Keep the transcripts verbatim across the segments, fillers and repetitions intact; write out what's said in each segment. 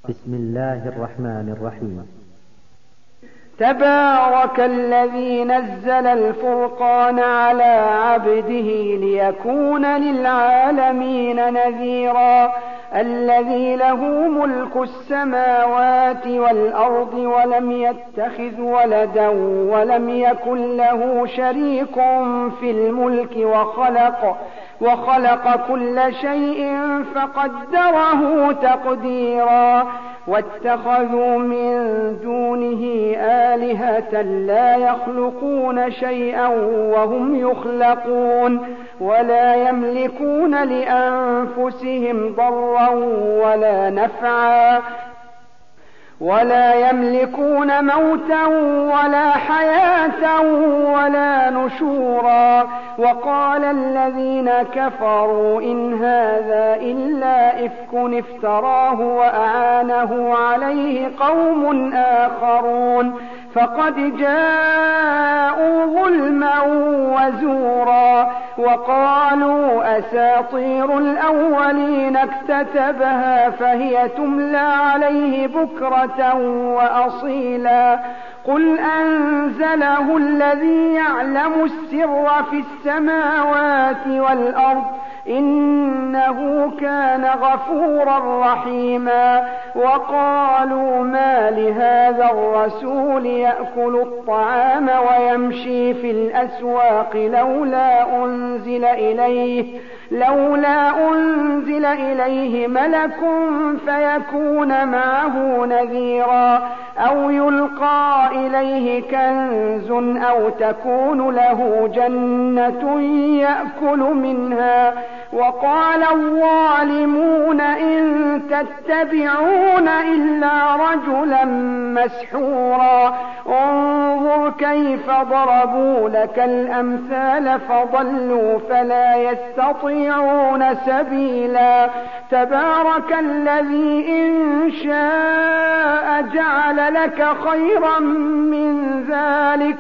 بسم الله الرحمن الرحيم. تبارك الذي نزل الفرقان على عبده ليكون للعالمين نذيرا الذي له ملك السماوات والأرض ولم يتخذ ولدا ولم يكن له شريك في الملك وخلق وخلق كل شيء فقدره تقديرا واتخذوا من دونه آلهة لا يخلقون شيئا وهم يخلقون ولا يملكون لأنفسهم ضرا ولا نفعا ولا يملكون موتا ولا حياة ولا نشورا وقال الذين كفروا إن هذا إلا إفك افتراه وأعانه عليه قوم آخرون فقد جاءوا ظلما وزورا وقالوا أساطير الأولين اكتتبها فهي تملى عليه بكرة وأصيلا قل أنزله الذي يعلم السر في السماوات والأرض إنه كان غفورا رحيما وقالوا ما لهذا الرسول يأكل الطعام ويمشي في الأسواق لولا أنزل إليه لولا أنزل إليه ملك فيكون معه نذيرا أو يلقى إليه كنز أو تكون له جنة يأكل منها وقال الظالمون إن تتبعون إلا رجلا مسحورا انظر كيف ضربوا لك الأمثال فضلوا فلا يستطيعون سبيلا تبارك الذي إن شاء جعل لك خيرا من ذلك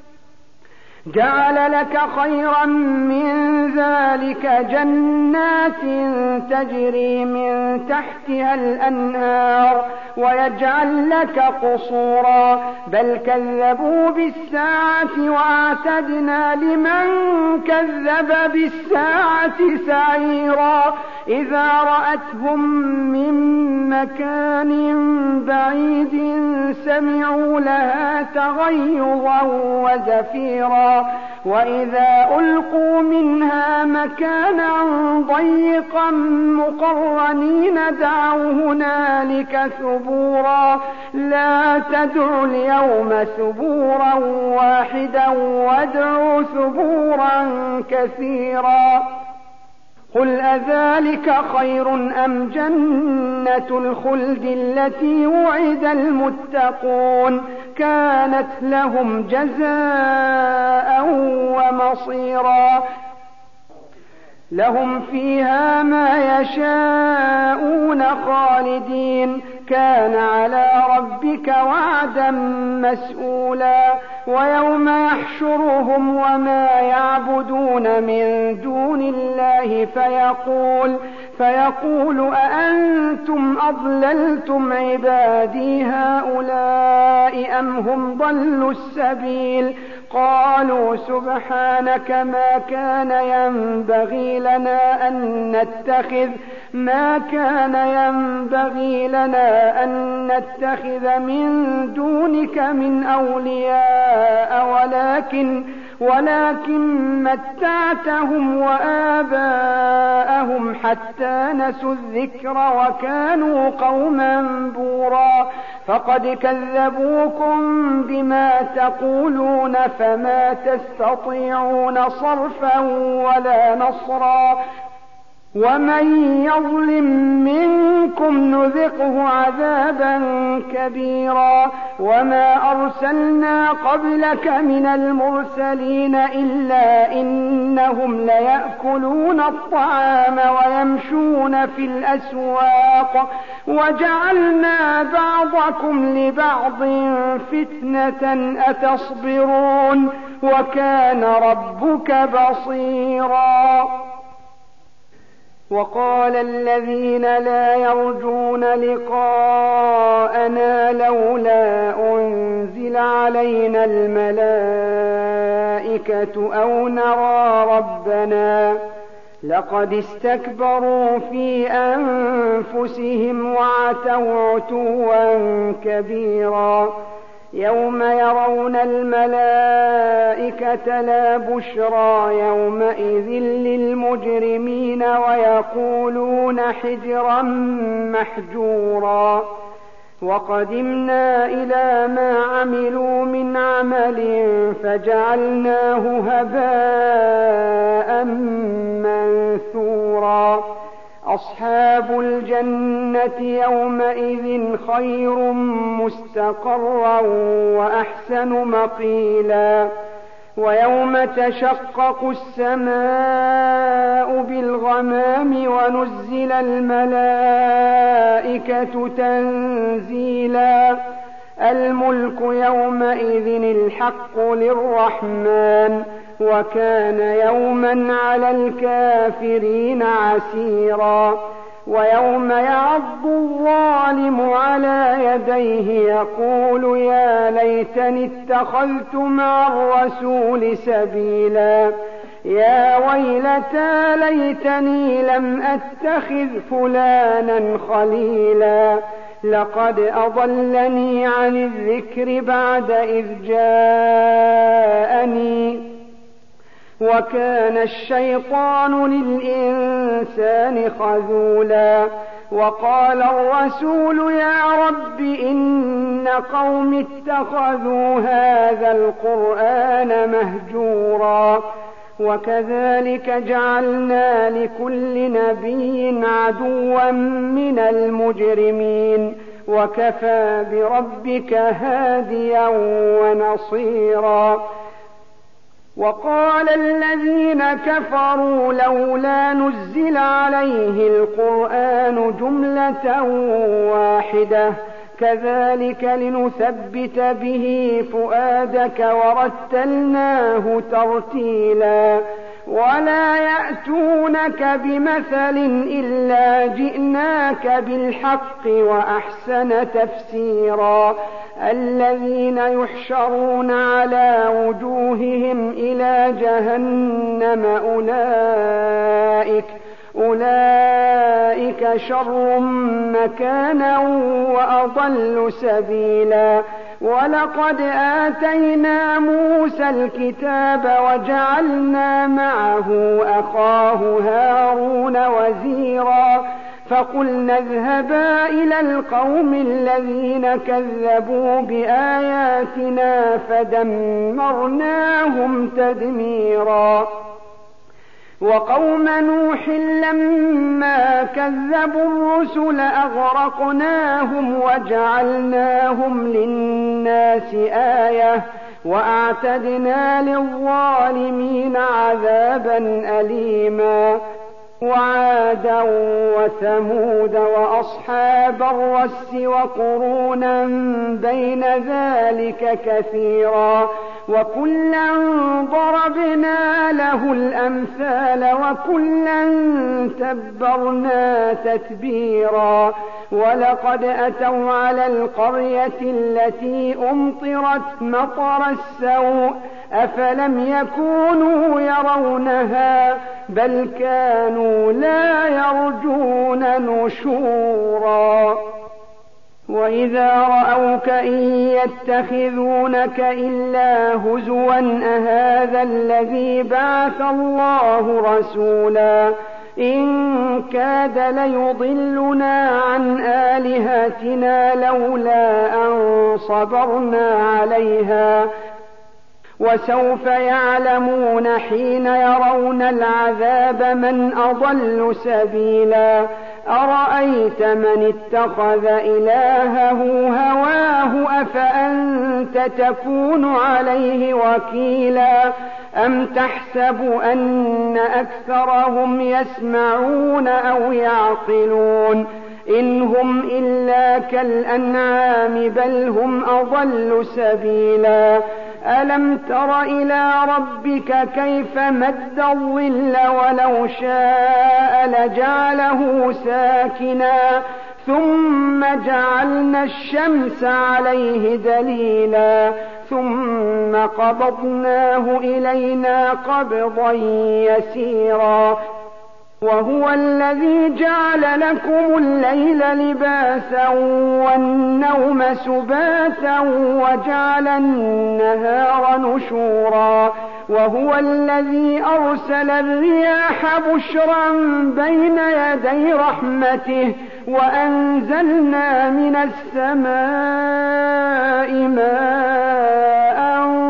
جعل لك خيرا من ذلك جنات تجري من تحتها الأنهار ويجعل لك قصورا بل كذبوا بالساعة وأعتدنا لمن كذب بالساعة سعيرا إذا رأتهم من مكان بعيد سمعوا لها تغيظا وزفيرا وإذا ألقوا منها مكانا ضيقا مقرنين دعوا هنالك ثبورا لا تدعوا اليوم ثبورا واحدا وادعوا ثبورا كثيرا قل أذلك خير أم جنة الخلد التي وعد المتقون كانت لهم جزاء ومصيرا لهم فيها ما يشاءون خالدين كان على ربك وعدا مسئولا ويوم يحشرهم وما يعبدون من دون الله فيقول فيقول أأنتم أضللتم عبادي هؤلاء أم هم ضلوا السبيل قالوا سبحانك ما كان ينبغي لنا أن نتخذ ما كان ينبغي لنا أن نتخذ من دونك من أولياء ولكن ولكن متعتهم وآباءهم حتى نسوا الذكر وكانوا قوما بورا فقد كذبوكم بما تقولون فما تستطيعون صرفا ولا نصرا ومن يظلم منكم نذقه عذابا كبيرا وما أرسلنا قبلك من المرسلين إلا إنهم ليأكلون الطعام ويمشون في الأسواق وجعلنا بعضكم لبعض فتنة أتصبرون وكان ربك بصيرا وقال الذين لا يرجون لقاءنا لولا أنزل علينا الملائكة أو نرى ربنا لقد استكبروا في أنفسهم وعتوا عتوا كبيرا يوم يرون الملائكة لا بشرى يومئذ للمجرمين ويقولون حجرا محجورا وقدمنا إلى ما عملوا من عمل فجعلناه هباء منثورا أصحاب الجنة يومئذ خير مستقرا وأحسن مقيلا ويوم تشقق السماء بالغمام ونزل الملائكة تنزيلا الملك يومئذ الحق للرحمن وكان يوما على الكافرين عسيرا ويوم يعض الظالم على يديه يقول يا ليتني اتخذت مع الرسول سبيلا يا ويلتى ليتني لم أتخذ فلانا خليلا لقد أضلني عن الذكر بعد إذ جاءني وكان الشيطان للإنسان خذولا وقال الرسول يا رب إن قوم اتخذوا هذا القرآن مهجورا وكذلك جعلنا لكل نبي عدوا من المجرمين وكفى بربك هاديا ونصيرا وقال الذين كفروا لولا نزل عليه القرآن جملة واحدة كذلك لنثبت به فؤادك ورتلناه ترتيلا ولا يأتونك بمثل إلا جئناك بالحق وأحسن تفسيرا الذين يحشرون على وجوههم إلى جهنم أولئك أولئك شر مكانا وأضل سبيلا ولقد آتينا موسى الكتاب وجعلنا معه أخاه هارون وزيرا فقلنا اذهبا إلى القوم الذين كذبوا بآياتنا فدمرناهم تدميرا وقوم نوح لما كذبوا الرسل أغرقناهم وجعلناهم للناس آية وأعتدنا للظالمين عذابا أليما وعادا وثمود وأصحاب الرس وقرونا بين ذلك كثيرا وكلا ضربنا له الأمثال وكلا تبرنا تتبيرا ولقد أتوا على القرية التي أمطرت مطر السوء أفلم يكونوا يرونها بل كانوا لا يرجون نشورا وإذا رأوك إن يتخذونك إلا هزوا أهذا الذي بعث الله رسولا إن كاد ليضلنا عن آلهتنا لولا أن صبرنا عليها وسوف يعلمون حين يرون العذاب من أضل سبيلا أرأيت من اتخذ إلهه هواه أفأنت تكون عليه وكيلا أم تحسب أن أكثرهم يسمعون أو يعقلون إن هم إلا كالأنعام بل هم أضل سبيلا ألم تر إلى ربك كيف مد الظل ولو شاء لجعله ساكنا ثم جعلنا الشمس عليه دليلا ثم قبضناه إلينا قبضا يسيرا وهو الذي جعل لكم الليل لباسا والنوم سباتا وجعل النهار نشورا وهو الذي أرسل الرياح بشرا بين يدي رحمته وأنزلنا من السماء ماء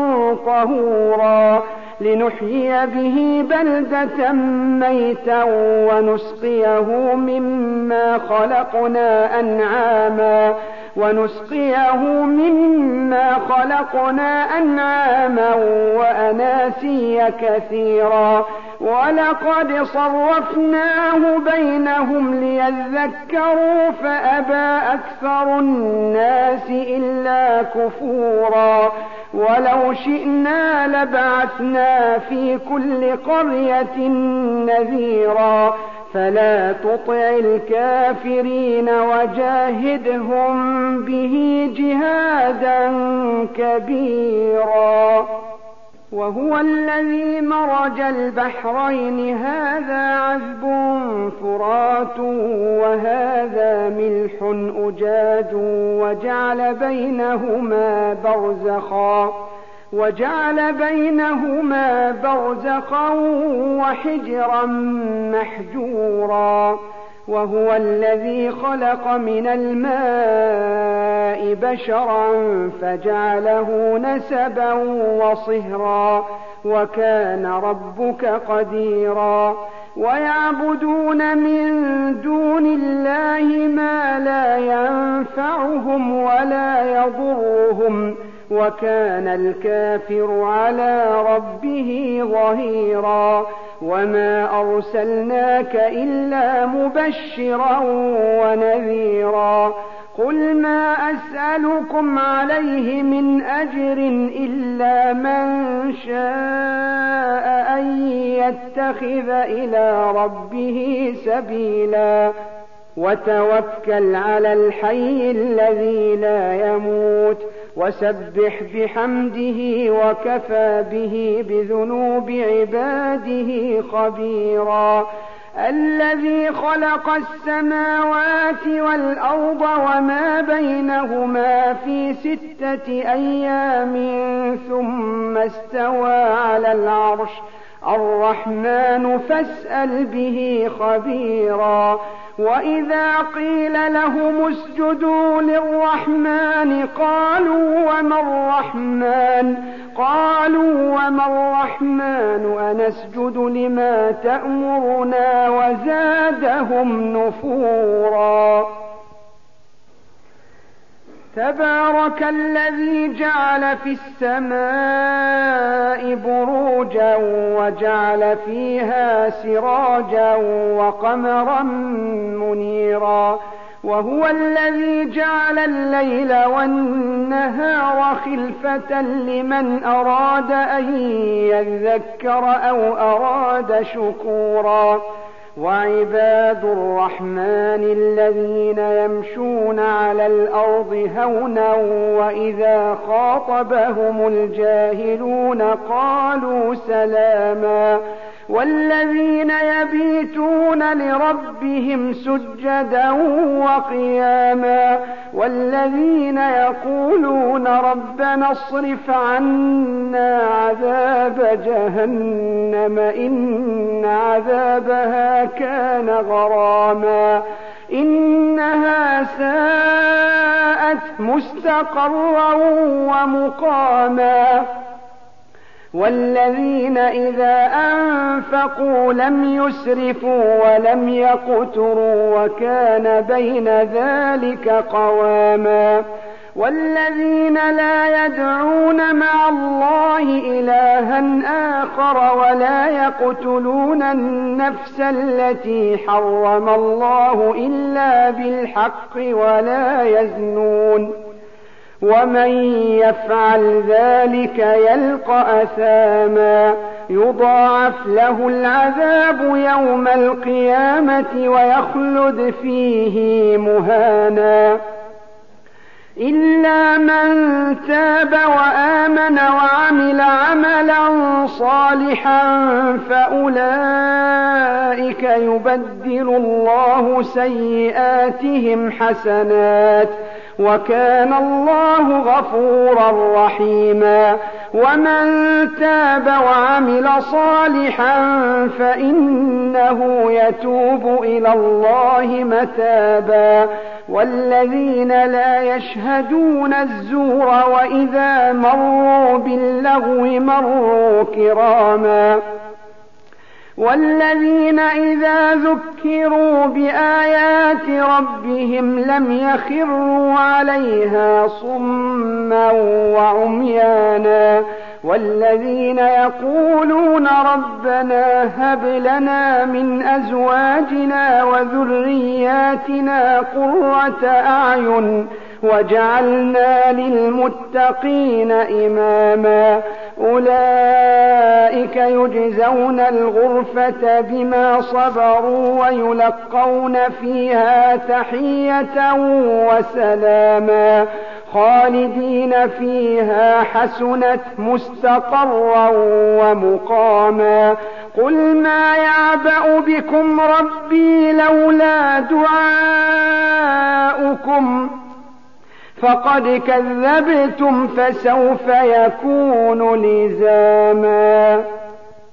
طهورا لنحيي به بلدة ميتا ونسقيه مما خلقنا أنعاما ونسقيه مما خلقنا أنعاما وأناسيا كثيرا ولقد صرفناه بينهم ليذكروا فأبى أكثر الناس إلا كفورا ولو شئنا لبعثنا في كل قرية نذيرا فلا تطع الكافرين وجاهدهم به جهادا كبيرا وهو الذي مرج البحرين هذا عذب فرات وهذا ملح أجاج وجعل بينهما برزخا وجعل بينهما برزخا وحجرا محجورا وهو الذي خلق من الماء بشرا فجعله نسبا وصهرا وكان ربك قديرا ويعبدون من دون الله ما لا ينفعهم ولا يضرهم وكان الكافر على ربه ظهيرا وما أرسلناك إلا مبشرا ونذيرا قل ما أسألكم عليه من أجر إلا من شاء أن يتخذ إلى ربه سبيلا وتوكل على الحي الذي لا يموت وسبح بحمده وكفى به بذنوب عباده خبيرا الذي خلق السماوات والأرض وما بينهما في ستة أيام ثم استوى على العرش الرحمن فاسأل به خبيرا وإذا قيل لهم اسجدوا للرحمن قالوا وما الرحمن قالوا وما الرحمن أنسجد لما تأمرنا وزادهم نفورا تبارك الذي جعل في السماء بروجا وجعل فيها سراجا وقمرا منيرا وهو الذي جعل الليل والنهار خلفة لمن أراد أن يذكر أو أراد شكورا وعباد الرحمن الذين يمشون على الأرض هونا وإذا خاطبهم الجاهلون قالوا سلاما والذين يبيتون لربهم سجدا وقياما والذين يقولون ربنا اصرف عنا عذاب جهنم إن عذابها كان غراما إنها ساءت مستقرا ومقاما والذين إذا أنفقوا لم يسرفوا ولم يقتروا وكان بين ذلك قواما والذين لا يدعون مع الله إلها آخر ولا يقتلون النفس التي حرم الله إلا بالحق ولا يزنون ومن يفعل ذلك يلقى أثاما يضاعف له العذاب يوم القيامة ويخلد فيه مهانا إلا من تاب وآمن وعمل عملا صالحا فأولئك يبدل الله سيئاتهم حسنات وكان الله غفورا رحيما ومن تاب وعمل صالحا فإنه يتوب إلى الله متابا والذين لا يشهدون الزور وإذا مروا باللغو مروا كراما والذين إذا ذكروا بآيات ربهم لم يخروا عليها صما وعميانا والذين يقولون ربنا هب لنا من أزواجنا وذرياتنا قرة أعين وجعلنا للمتقين إماما أولئك يجزون الغرفة بما صبروا ويلقون فيها تحية وسلاما خالدين فيها حسنت مستقرا ومقاما قل ما يعبأ بكم ربي لولا دعاؤكم فقد كذبتم فسوف يكون لزاما.